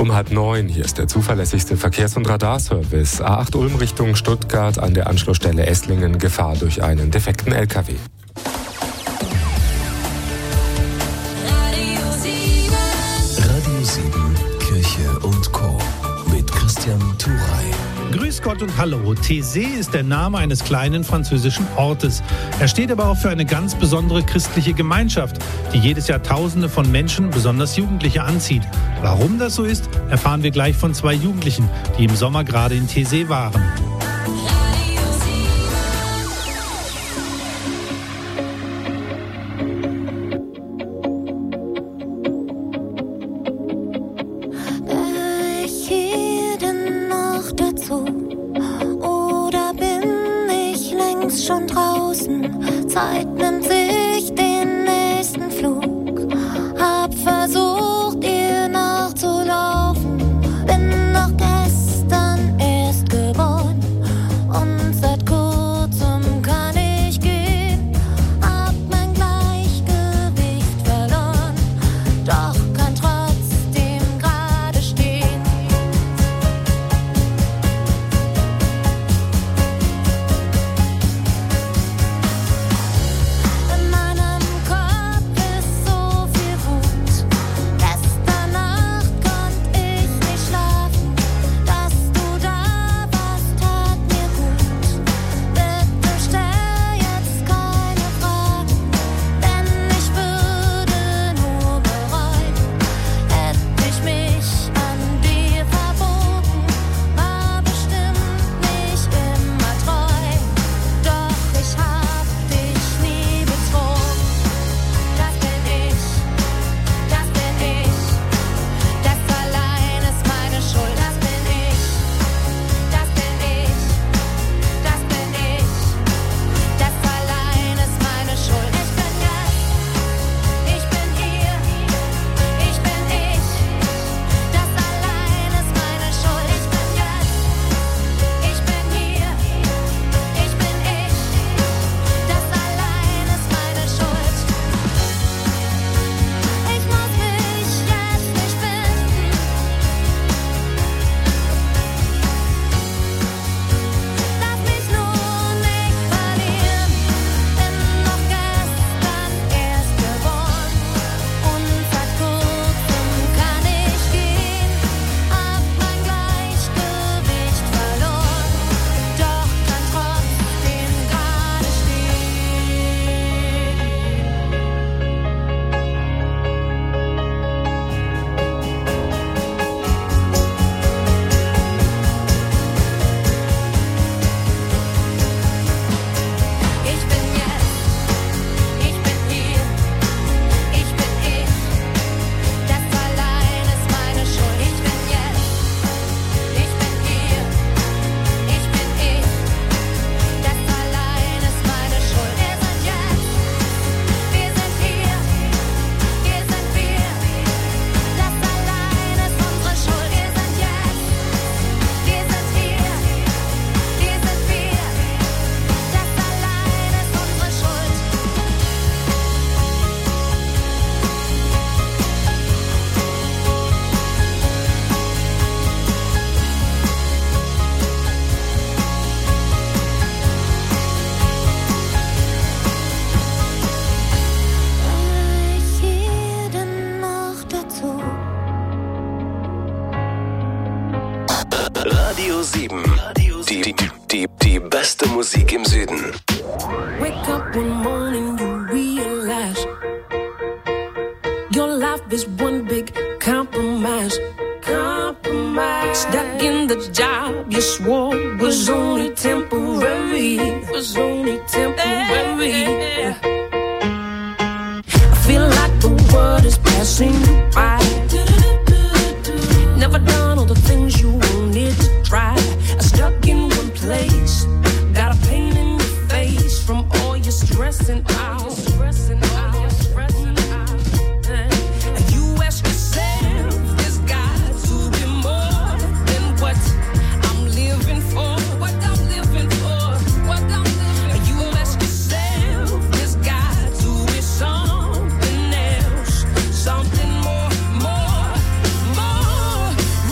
Um 8:30, hier ist der zuverlässigste Verkehrs- und Radarservice. A8 Ulm Richtung Stuttgart an der Anschlussstelle Esslingen, Gefahr durch einen defekten LKW. Radio 7, Kirche und Chor mit Christian Thuray. Grüß Gott und Hallo. Taizé ist der Name eines kleinen französischen Ortes. Er steht aber auch für eine ganz besondere christliche Gemeinschaft, die jedes Jahr Tausende von Menschen, besonders Jugendliche, anzieht. Warum das so ist, erfahren wir gleich von 2 Jugendlichen, die im Sommer gerade in Taizé waren. Schon draußen, Zeit nimmt sich den nächsten Flug. Hab versucht, ihr nachzulaufen, bin noch gestern erst geboren und seit kurzem kann ich gehen. Hab mein Gleichgewicht verloren, doch kann trotzdem gerade stehen. Radio 7. Die beste Musik im Süden. Wake up one morning, you realize your life is one big compromise. Stuck in the job you swore was only temporary. I feel like the world is passing you by. Never done all the things you wanted to try. Stuck in one place, got a pain in your face from all your stressing out. And you ask yourself, there's got to be more than what I'm living for. You ask yourself, there's got to be something else, something more.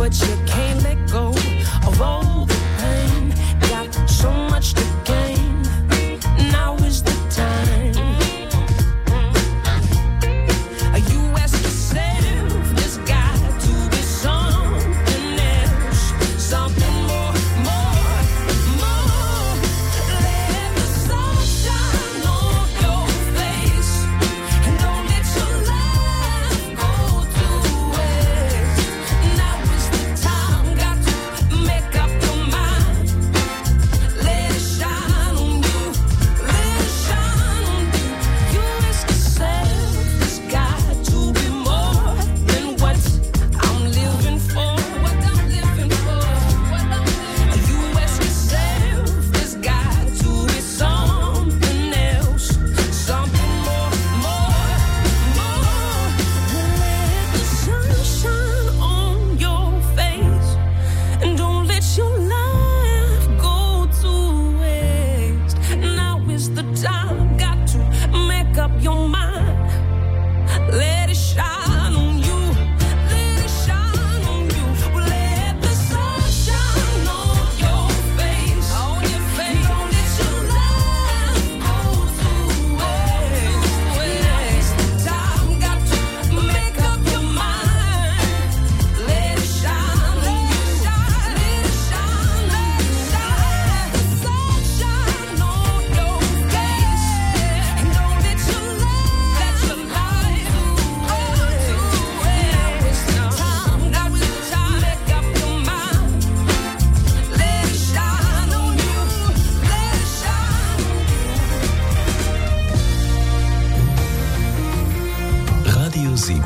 but you can't let go of all the pain. Got so much to gain. Now is the time. You ask yourself, there's got to be something else, something more. Let the sun shine on your face, and don't let your life go to waste. Now is the time, got to make up your mind. Let it shine on you, let it shine on you. You ask yourself, there's got to be more than what I'm living for. What I'm living for. You ask yourself, there's got to be something else, something more. Let the sun shine on your face, and don't let your life go to waste. Now is the time, got to make up your mind. Let it shine on you, let it shine on you. Let the sun shine on your face, on your face. Don't let your life go to waste. Now is the time, got to make up your mind. Let it shine on you, let it shine, let it shine. The sun shine on your face, and don't let your life go to waste. Now is the time, got to make up your mind. Let it shine on you, let it shine on you. Radio 7,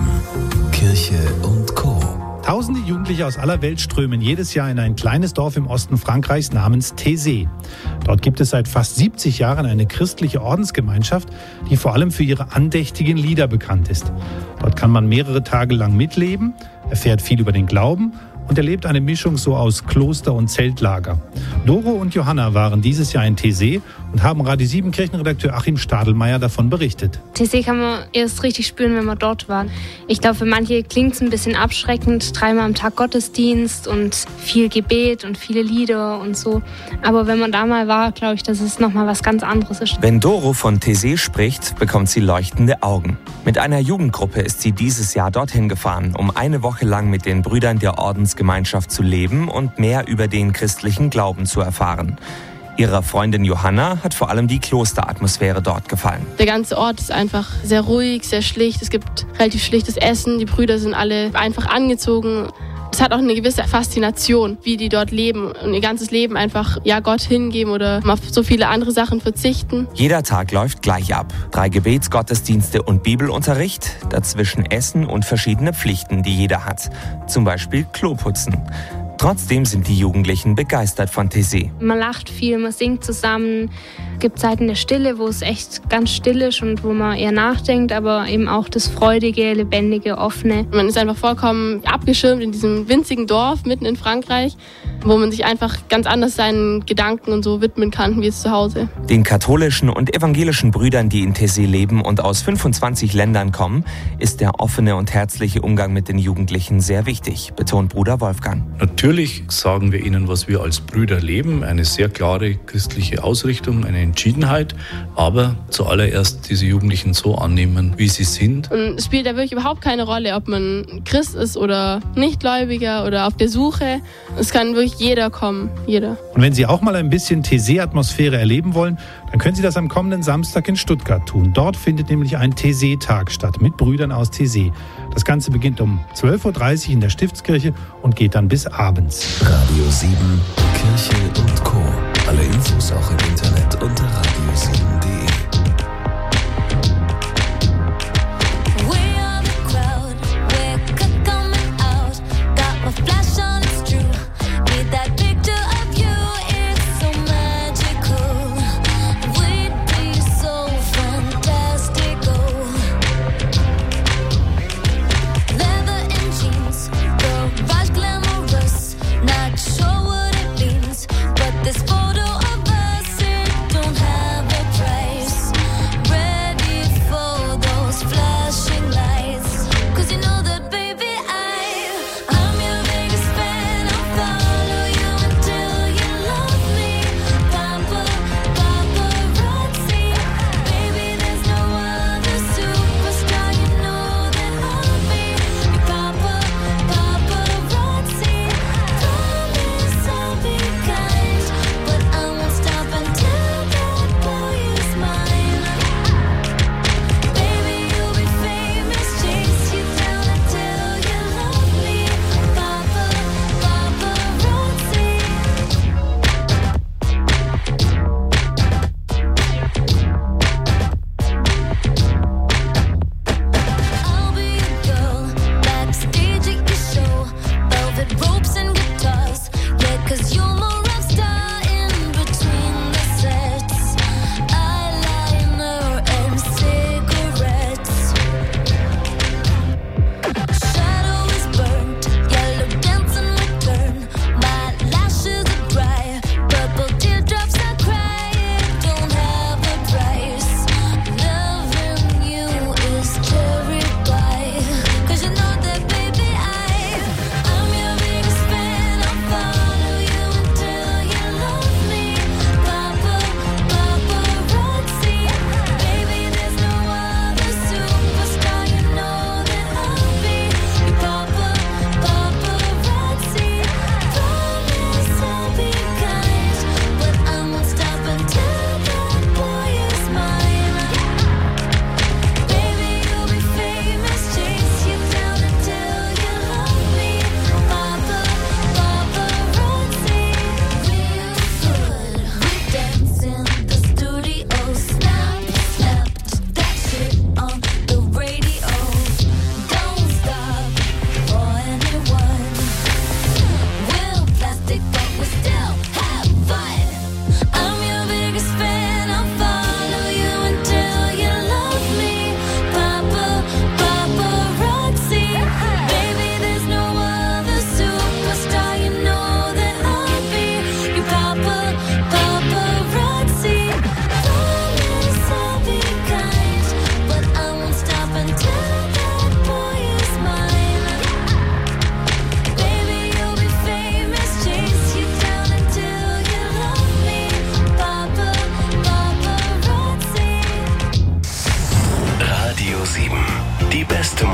Kirche und Co. Tausende Jugendliche aus aller Welt strömen jedes Jahr in ein kleines Dorf im Osten Frankreichs namens Taizé. Dort gibt es seit fast 70 Jahren eine christliche Ordensgemeinschaft, die vor allem für ihre andächtigen Lieder bekannt ist. Dort kann man mehrere Tage lang mitleben, erfährt viel über den Glauben und erlebt eine Mischung so aus Kloster und Zeltlager. Doro und Johanna waren dieses Jahr in Taizé und haben Radio 7 Kirchenredakteur Achim Stadelmeier davon berichtet. Taizé kann man erst richtig spüren, wenn man dort war. Ich glaube, für manche klingt es ein bisschen abschreckend, 3-mal am Tag Gottesdienst und viel Gebet und viele Lieder und so. Aber wenn man da mal war, glaube ich, dass es nochmal was ganz anderes ist. Wenn Doro von Taizé spricht, bekommt sie leuchtende Augen. Mit einer Jugendgruppe ist sie dieses Jahr dorthin gefahren, um eine Woche lang mit den Brüdern der Ordensgemeinschaft zu leben und mehr über den christlichen Glauben zu erfahren. Ihrer Freundin Johanna hat vor allem die Klosteratmosphäre dort gefallen. Der ganze Ort ist einfach sehr ruhig, sehr schlicht. Es gibt relativ schlichtes Essen. Die Brüder sind alle einfach angezogen. Es hat auch eine gewisse Faszination, wie die dort leben und ihr ganzes Leben einfach Gott hingeben oder auf so viele andere Sachen verzichten. Jeder Tag läuft gleich ab. 3 Gebetsgottesdienste und Bibelunterricht, dazwischen Essen und verschiedene Pflichten, die jeder hat. Zum Beispiel Kloputzen. Trotzdem sind die Jugendlichen begeistert von Taizé. Man lacht viel, man singt zusammen. Es gibt Zeiten der Stille, wo es echt ganz still ist und wo man eher nachdenkt, aber eben auch das freudige, lebendige, offene. Man ist einfach vollkommen abgeschirmt in diesem winzigen Dorf mitten in Frankreich, wo man sich einfach ganz anders seinen Gedanken und so widmen kann wie jetzt zu Hause. Den katholischen und evangelischen Brüdern, die in Taizé leben und aus 25 Ländern kommen, ist der offene und herzliche Umgang mit den Jugendlichen sehr wichtig, betont Bruder Wolfgang. Natürlich sagen wir ihnen, was wir als Brüder leben, eine sehr klare christliche Ausrichtung, eine Entschiedenheit, aber zuallererst diese Jugendlichen so annehmen, wie sie sind. Und es spielt da wirklich überhaupt keine Rolle, ob man Christ ist oder Nichtgläubiger oder auf der Suche. Es kann wirklich jeder kommen, jeder. Und wenn Sie auch mal ein bisschen Taizé-Atmosphäre erleben wollen, dann können Sie das am kommenden Samstag in Stuttgart tun. Dort findet nämlich ein Taizé-Tag statt mit Brüdern aus Taizé. Das Ganze beginnt um 12.30 Uhr in der Stiftskirche und geht dann bis abends. Radio 7, Kirche und Co. Alle Infos auch im Internet unter radio7.de. This photo of us, it don't have a price.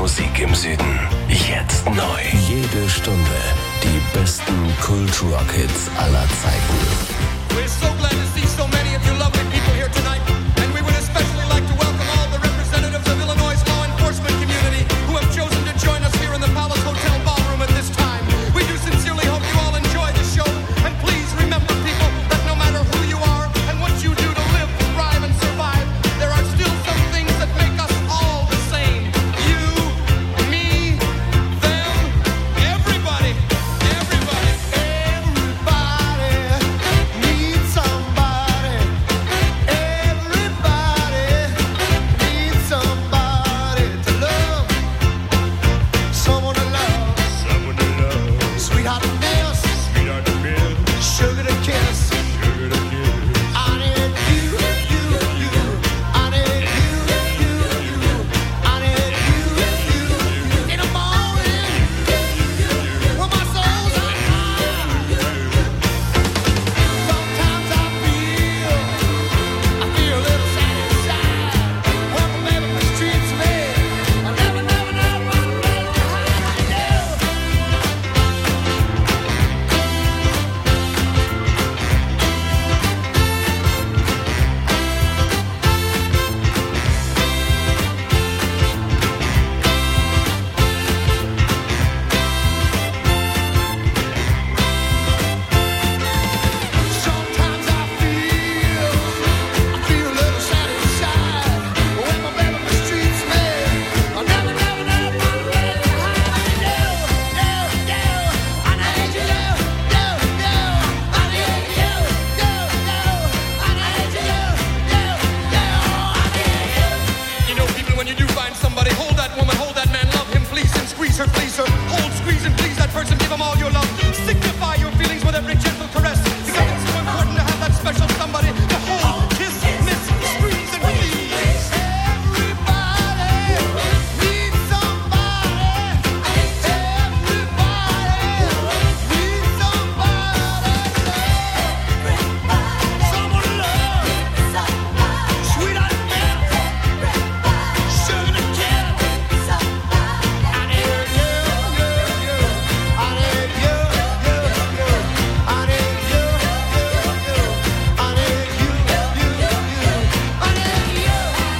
Musik im Süden. Jetzt neu. Jede Stunde die besten Kult-Rock-Hits aller Zeiten. We're so glad to see so many of you lovely people here tonight. And we would especially like to welcome all the representatives of Illinois' law enforcement community who have chosen to join us here in the Palace Hotel Ballroom at this time. We do sincerely hope you all enjoy the show. And please remember, people, that no matter who you are and what you do to live, thrive, and survive, there are still some things that make us all the same. You, me, them, everybody. Everybody needs somebody. Everybody needs somebody to love. Someone to love. Someone to love. Sweetheart to miss. Sweetheart to miss. Sugar to kiss. Sugar to kiss. I need you, you, you. I need you, you, you. I need you, you, you. In the morning, when my soul's on fire. Sometimes I feel a little sad inside. When my baby mistreats me, I never run away. Sometimes I feel a little sad inside. When my baby mistreats me, I never run away. I need you, I need you, I need you. You know, people, when you do find somebody, hold that woman, hold that man, love him, please him, squeeze her, please her. Hold, squeeze, and please that person, give him all your love. Signify your feelings with every gentle caress. Because it's so important to have that special somebody to hold, kiss, miss, squeeze, and please. Everybody needs somebody. Everybody needs somebody. Someone to love. Sweetheart to miss. Sugar to kiss. I need you, you, you. I need you, you, you. I need you, you, you. I need you, you, you. I need you,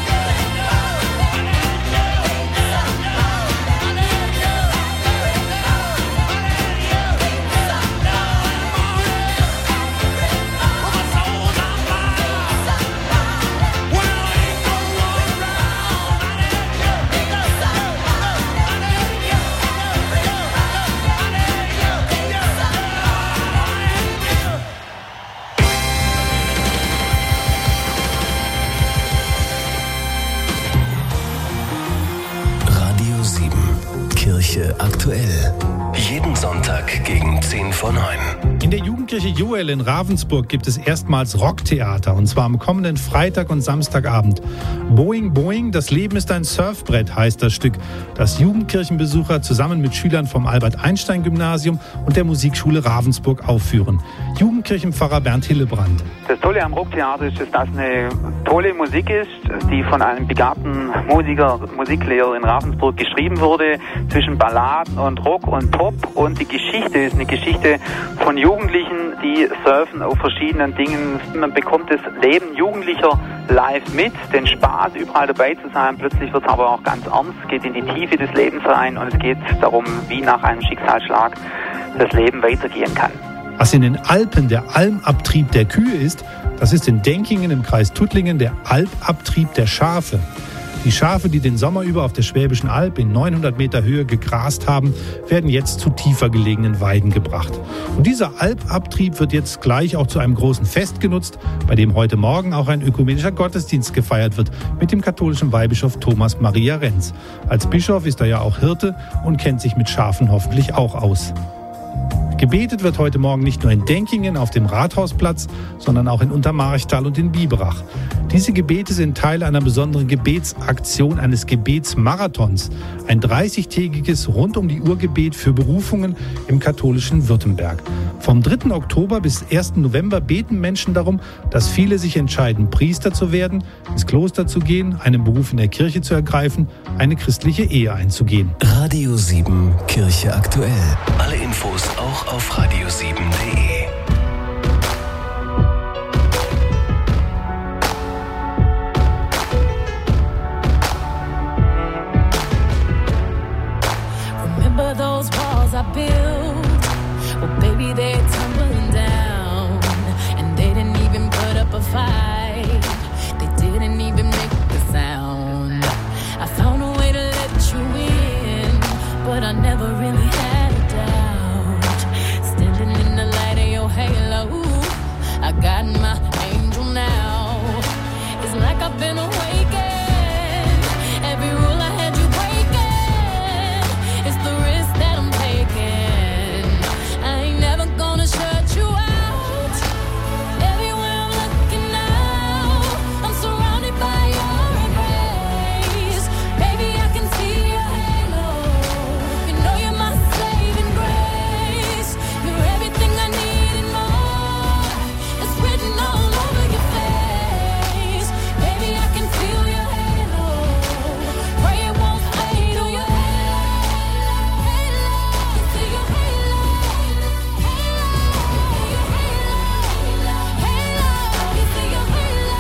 Radio 7. Kirche aktuell. Jeden Sonntag gegen 10 vor 9. In der Jugendkirche Joel in Ravensburg gibt es erstmals Rocktheater, und zwar am kommenden Freitag und Samstagabend. Boing Boing, das Leben ist ein Surfbrett, heißt das Stück, das Jugendkirchenbesucher zusammen mit Schülern vom Albert-Einstein-Gymnasium und der Musikschule Ravensburg aufführen. Jugendkirchenpfarrer Bernd Hillebrand. Das Tolle am Rocktheater ist, dass das eine tolle Musik ist, die von einem begabten Musiklehrer in Ravensburg geschrieben wurde, zwischen Balladen und Rock und Pop. Und die Geschichte ist eine Geschichte von Jugendlichen, die surfen auf verschiedenen Dingen. Man bekommt das Leben Jugendlicher live mit, den Spaß, überall dabei zu sein. Plötzlich wird es aber auch ganz ernst, geht in die Tiefe des Lebens rein, und es geht darum, wie nach einem Schicksalsschlag das Leben weitergehen kann. Was in den Alpen der Almabtrieb der Kühe ist, das ist in Denkingen im Kreis Tuttlingen der Albabtrieb der Schafe. Die Schafe, die den Sommer über auf der Schwäbischen Alb in 900 Meter Höhe gegrast haben, werden jetzt zu tiefer gelegenen Weiden gebracht. Und dieser Albabtrieb wird jetzt gleich auch zu einem großen Fest genutzt, bei dem heute Morgen auch ein ökumenischer Gottesdienst gefeiert wird mit dem katholischen Weihbischof Thomas Maria Renz. Als Bischof ist er ja auch Hirte und kennt sich mit Schafen hoffentlich auch aus. Gebetet wird heute Morgen nicht nur in Denkingen auf dem Rathausplatz, sondern auch in Untermarchtal und in Biberach. Diese Gebete sind Teil einer besonderen Gebetsaktion, eines Gebetsmarathons. Ein 30-tägiges Rund-um-die-Uhr-Gebet für Berufungen im katholischen Württemberg. Vom 3. Oktober bis 1. November beten Menschen darum, dass viele sich entscheiden, Priester zu werden, ins Kloster zu gehen, einen Beruf in der Kirche zu ergreifen, eine christliche Ehe einzugehen. Radio 7 Kirche aktuell. Alle Infos auch auf radio7.de. Remember those walls I built? Well, baby, they're tumbling down. And they didn't even put up a fight. They didn't even make a sound. I found a way to let you in, but I never really had a doubt. Standing in the light of your halo, I got my angel now. It's like I've been awakened. Every rule I had you breaking. It's the risk that I'm taking. I ain't never gonna shut you out. Everywhere I'm looking now, I'm surrounded by your embrace. Baby, I can see your halo. You know you're my saving grace. You're everything I need and more. It's written all over your face. Baby, I can feel your halo. Pray it won't fade on your halo. You see your halo. You see your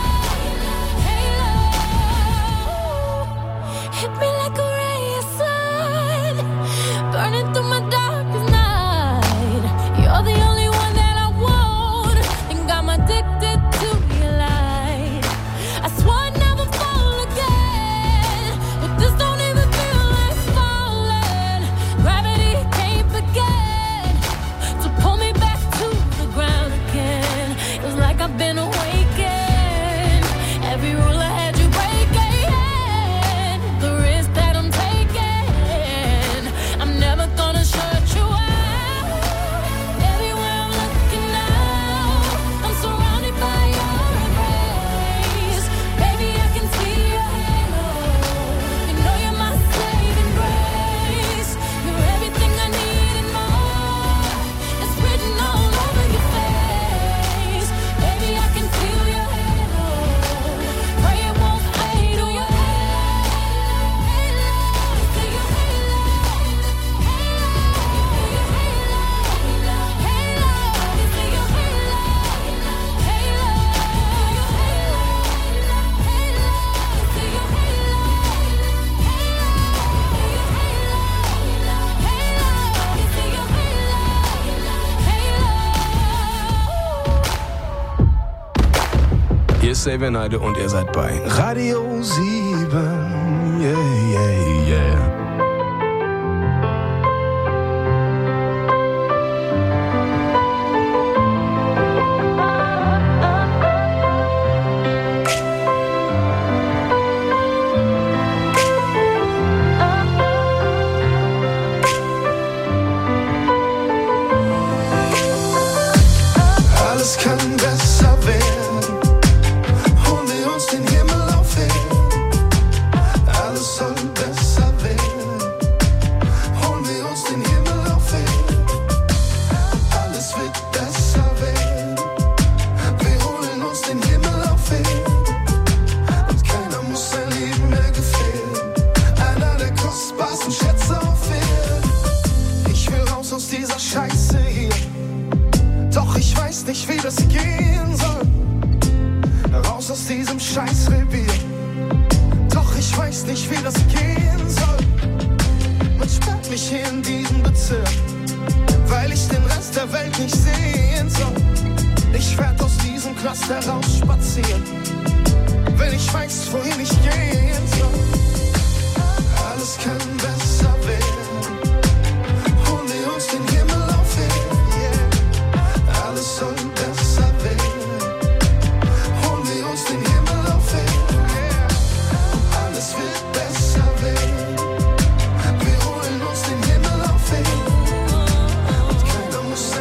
halo. Hit me like a ray of sun, burning through my darkest night. You're the only one that I want, and I'm addicted to your light. I swore I'd never fall again, but this don't even feel like falling. Gravity can't begin to pull me back to the ground again. It's like I've been awakened. Every rule I had you breaking. The risk that I'm taking, I'm never gonna shut you out. Everywhere I'm looking now, I'm surrounded by your embrace. Baby, I can see your halo. You know you're my saving grace. You're everything I need and more. It's written all over your face. Baby, I can feel your halo. Pray it won't fade on your halo. You see your halo. You see your Hier ist Xavier Naidoo und ihr seid bei Radio 7. Yeah, yeah, yeah. Alles kann besser werden. Holen wir uns den Himmel auf Erden. Alles soll besser werden. Holen wir uns den Himmel auf Erden. Alles wird besser werden. Wir holen uns den Himmel auf Erden. Und keiner muss sein Leben mehr gefährden. Einer der kostbarsten Schätze auf Erden. Ich will raus aus dieser Scheiße hier. Doch ich weiß nicht, wie das gehen soll. Raus aus diesem Scheißrevier. Doch ich weiß nicht, wie das gehen soll. Man sperrt mich hier in diesem Bezirk, weil ich den Rest der Welt nicht sehen soll. Ich werd aus diesem Cluster raus spazieren, wenn ich weiß, wohin ich gehen soll. Alles kann besser werden. Holen wir uns den Himmel auf Erden. Alles soll besser werden. Holen wir uns den Himmel auf Erden. Alles wird besser werden. Wir holen uns den Himmel auf Erden. Und keiner muss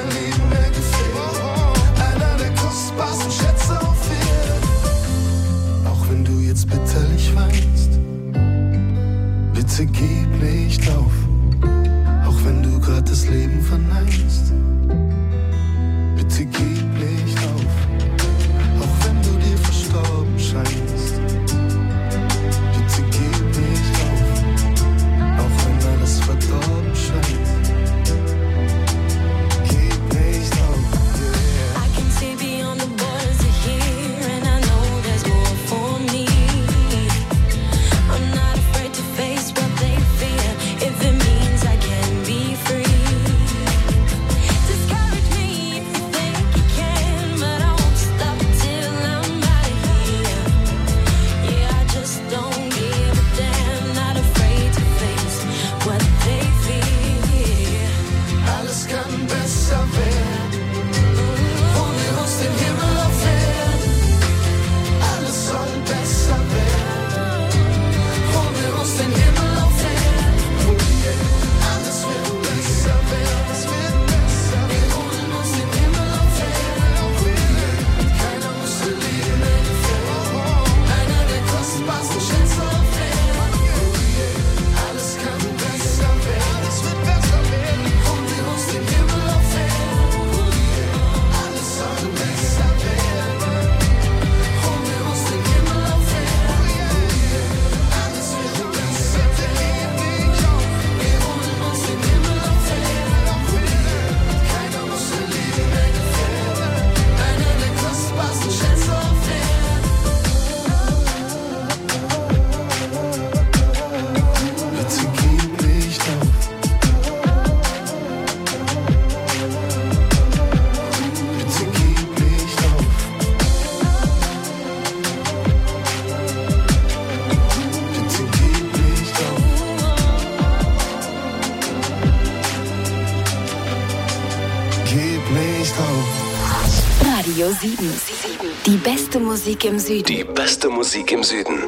mich drauf. Radio 7. Die beste Musik im Süden. Die beste Musik im Süden.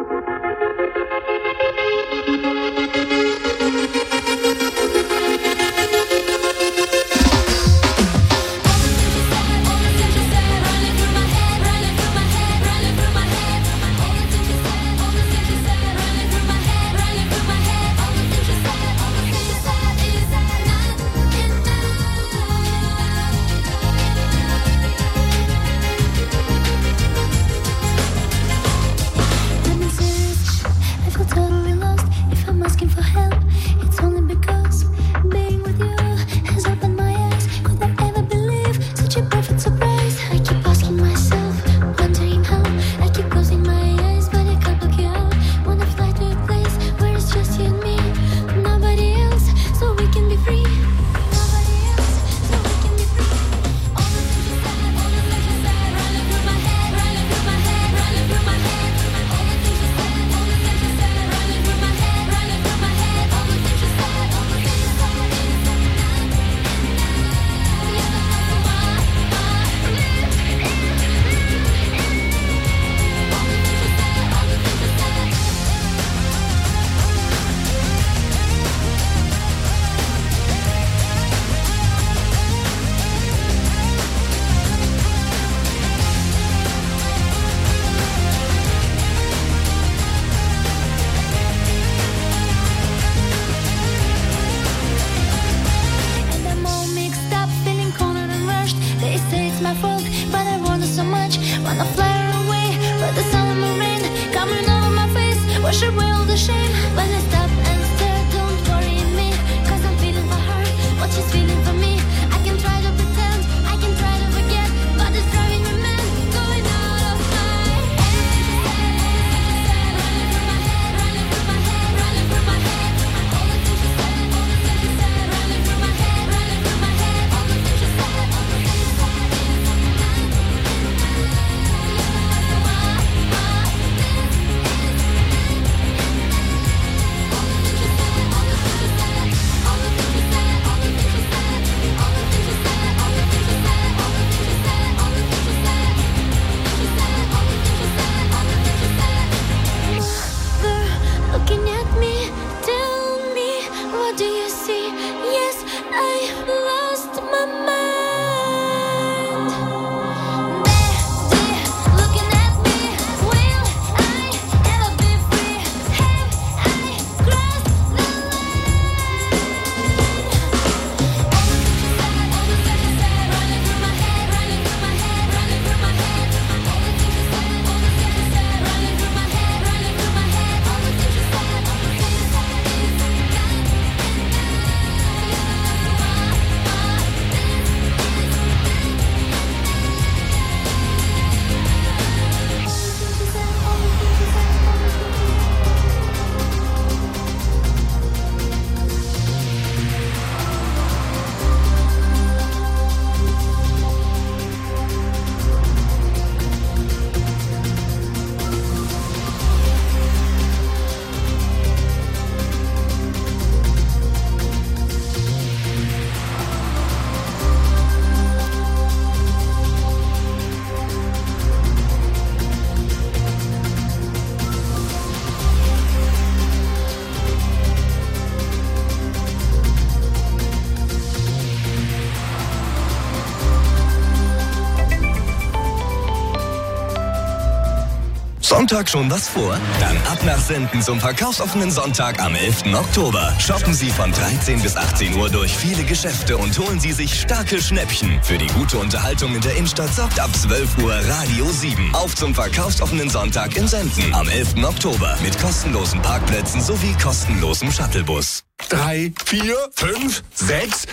Sonntag schon was vor? Dann ab nach Senden zum verkaufsoffenen Sonntag am 11. Oktober. Shoppen Sie von 13 bis 18 Uhr durch viele Geschäfte und holen Sie sich starke Schnäppchen. Für die gute Unterhaltung in der Innenstadt sorgt ab 12 Uhr Radio 7. Auf zum verkaufsoffenen Sonntag in Senden am 11. Oktober mit kostenlosen Parkplätzen sowie kostenlosem Shuttlebus. 3, 4, 5, 6,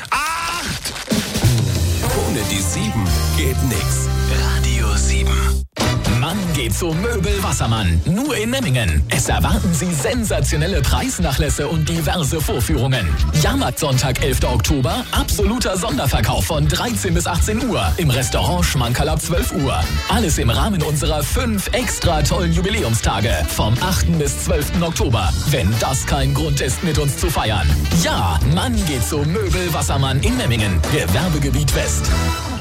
8. Ohne die 7 geht nix. Radio 7. Mann geht zu Möbel Wassermann. Nur in Memmingen. Es erwarten Sie sensationelle Preisnachlässe und diverse Vorführungen. Jahrmarktsonntag, 11. Oktober. Absoluter Sonderverkauf von 13 bis 18 Uhr. Im Restaurant Schmankerl ab 12 Uhr. Alles im Rahmen unserer 5 extra tollen Jubiläumstage. Vom 8. bis 12. Oktober. Wenn das kein Grund ist, mit uns zu feiern. Ja, Mann geht zu Möbel Wassermann in Memmingen. Gewerbegebiet West.